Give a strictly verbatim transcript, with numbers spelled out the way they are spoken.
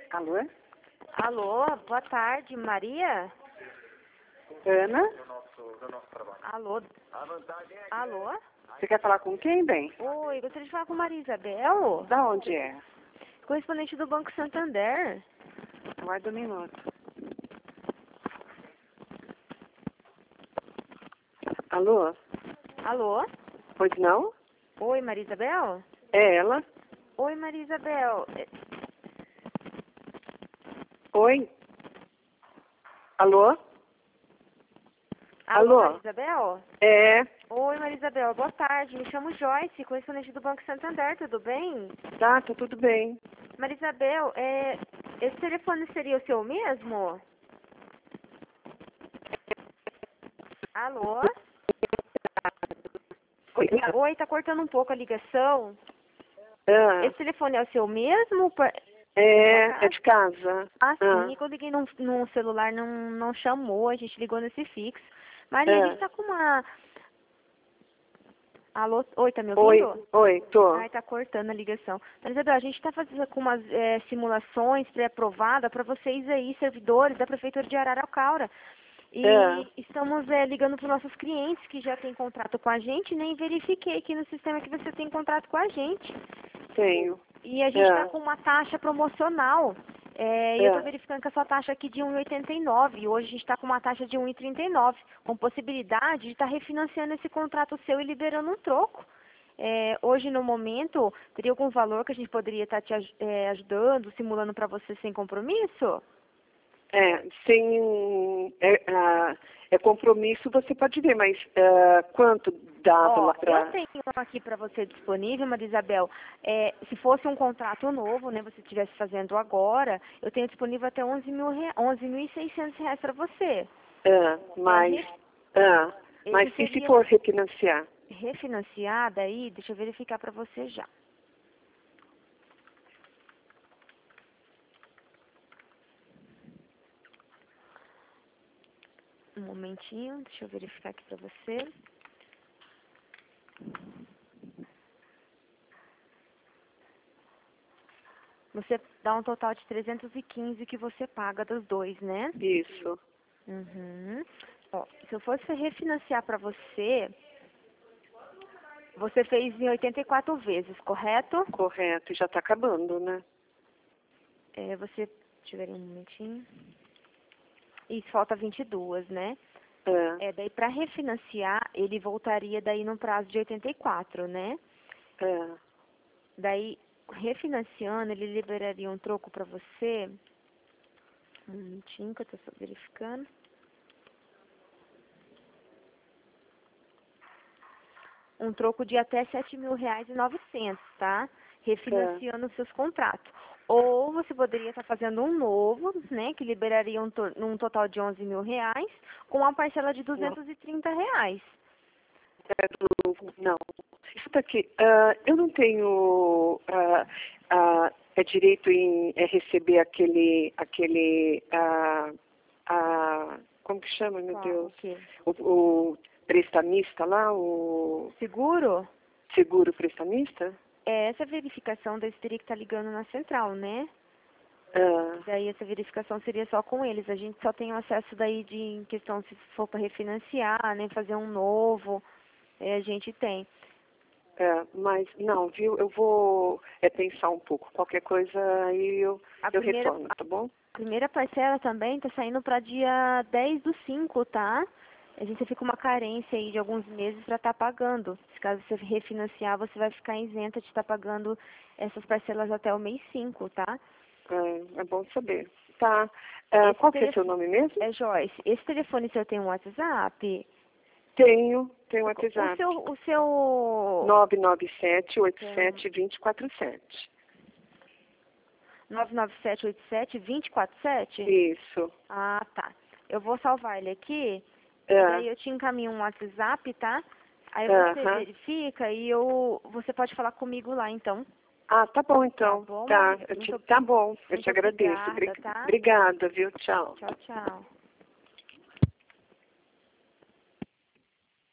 Alô? Alô, boa tarde, Maria? Ana? Alô? Alô? Você quer falar com quem, bem? Oi, gostaria de falar com Maria Isabel? Da onde é? Correspondente do Banco Santander. Aguarda um minuto. Alô? Alô? Pois não? Oi, Maria Isabel? É ela? Oi, Maria Isabel. É- Oi? Alô? Alô, Alô? Maria Isabel? É, Oi, Maria Isabel, boa tarde. Me chamo Joyce, correspondente do Banco Santander, tudo bem? tá, tá tudo bem. Maria Isabel, é... esse telefone seria o seu mesmo? Alô? Oi? Oi, tá cortando um pouco a ligação. Ah, Esse telefone é o seu mesmo? Pa- é, é de casa. Ah, Ah, sim, quando eu liguei num, num celular não, não chamou, a gente ligou nesse fixo. Maria, a gente ah. tá com uma... Alô? Oi, tá me Oi, ouvindo? oi, tô. Ai, tá cortando a ligação. Mas, Isabel, a gente está fazendo com umas é, simulações pré-aprovadas para vocês aí, servidores da Prefeitura de Araraquara. E É, estamos é, ligando para os nossos clientes que já têm contrato com a gente, nem verifiquei aqui no sistema que você tem contrato com a gente. tenho. E a gente está É, com uma taxa promocional. É, e eu estou é. verificando que a sua taxa aqui de um vírgula oitenta e nove. E hoje a gente está com uma taxa de um vírgula trinta e nove, com possibilidade de estar refinanciando esse contrato seu e liberando um troco. É, hoje, no momento, teria algum valor que a gente poderia estar te aj- é, ajudando, simulando para você sem compromisso? É, sem é, ah, é compromisso você pode ver, mas ah, quanto dava Ó, lá eu pra... tenho aqui para você disponível, Maria Isabel, é, se fosse um contrato novo, né, você estivesse fazendo agora, eu tenho disponível até onze mil rea- onze mil e seiscentos reais para você. Ah, É, mas, re- ah, mas esse e se seria for refinanciar? refinanciada aí, deixa eu verificar para você já. Um momentinho, deixa eu verificar aqui para você. Você dá um total de trezentos e quinze que você paga dos dois, né? Isso, Uhum. Ó, se eu fosse refinanciar para você, você fez em oitenta e quatro vezes, correto? correto, já tá acabando, né? É, você, deixa eu ver um momentinho. Isso, falta vinte e duas, né? Ah, É, daí para refinanciar, ele voltaria daí no prazo de oitenta e quatro, né? ah, Daí, refinanciando, ele liberaria um troco para você. Um minutinho que eu tô só verificando. Um troco de até sete mil reais e novecentos, tá? ah, Refinanciando os seus contratos. Ou você poderia estar fazendo um novo, né? Que liberaria um, to um total de onze mil reais, com uma parcela de não, duzentos e trinta reais. é do novo, não. Isso daqui, ah, eu não tenho ah, ah, é direito em é receber aquele, aquele, ah, ah, como que chama, meu Qual? O Deus? quê? O, o prestamista lá, o Seguro? seguro prestamista? É, essa verificação daí você teria que estar ligando na central, né? Ah, Daí essa verificação seria só com eles. A gente só tem o acesso daí de em questão se for para refinanciar, né? Fazer um novo. É, a gente tem. é, mas não, viu? Eu vou é, pensar um pouco. Qualquer coisa aí eu, A eu primeira, retorno, tá bom? a primeira parcela também está saindo para dia dez do cinco, tá? A gente fica uma carência aí de alguns meses para estar pagando. Se caso você refinanciar, você vai ficar isenta de estar pagando essas parcelas até o mês cinco, tá? É, é bom saber. Tá. Ah, Esse qual que é seu telefone... nome mesmo? É, Joyce, esse telefone seu tem um WhatsApp? Tenho, tenho O WhatsApp. seu... O seu... nove nove sete oito Tem... sete dois zero quatro sete. nove nove sete oito sete dois zero quatro sete? Isso. Ah, tá. Eu vou salvar ele aqui, e É, daí eu te encaminho um WhatsApp, tá? Aí você aham. verifica e eu, você pode falar comigo lá, então. Ah, tá bom Tá então. bom, Tá, Maria? eu te, Muito, tá bom. Eu te muito agradeço. obrigada, Obri- tá? Obrigada, viu? Tchau. Tchau, tchau.